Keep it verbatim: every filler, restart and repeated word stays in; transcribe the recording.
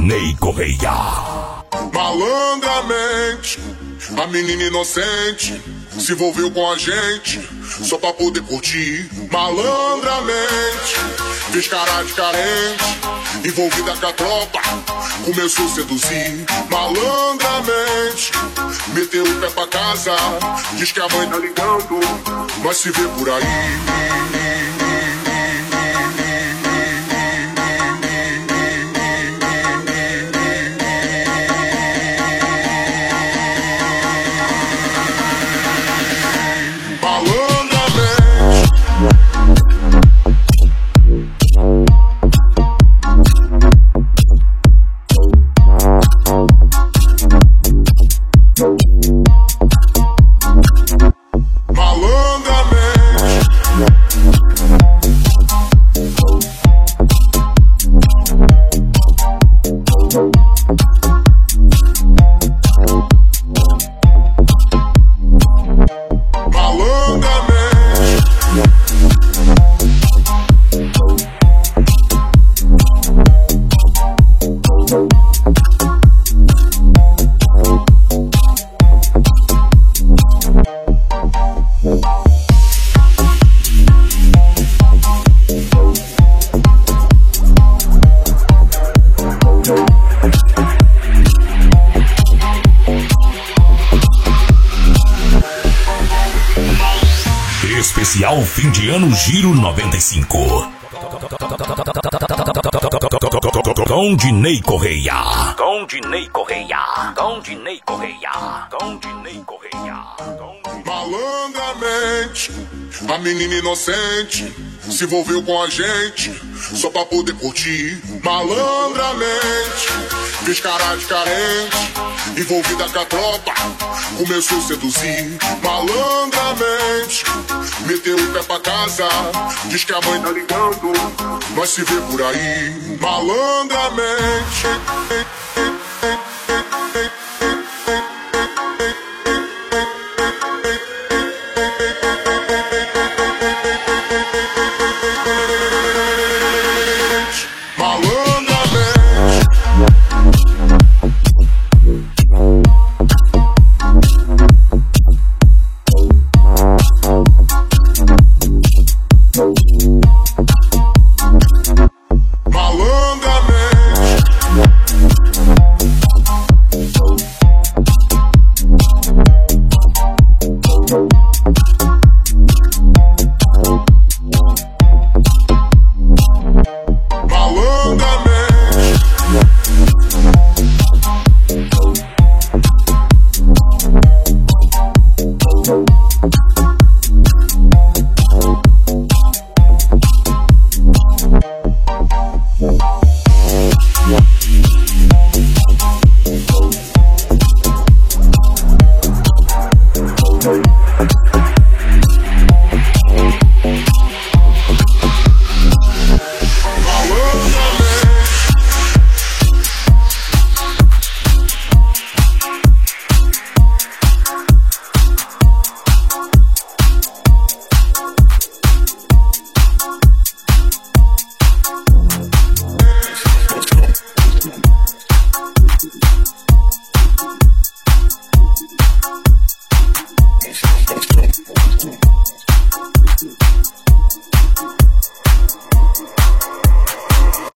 Ney Correia. Malandramente, a menina inocente se envolveu com a gente só pra poder curtir. Malandramente, fez cara de carente, envolvida com a tropa, começou a seduzir. Malandramente, meteu o pé pra casa, diz que a mãe tá ligando, mas se vê por aí. Especial fim de ano Giro noventa e cinco. Com Ney Correia. Com Ney Correia. Com Ney Correia. Com Ney Correia. Malandramente, a menina inocente se envolveu com a gente só pra poder curtir. Malandramente, fez cara de carente, envolvida com a tropa, começou a seduzir. Malandramente, meteu o pé pra casa, diz que a mãe tá ligando, mas se vê por aí. Malandramente. Let's go.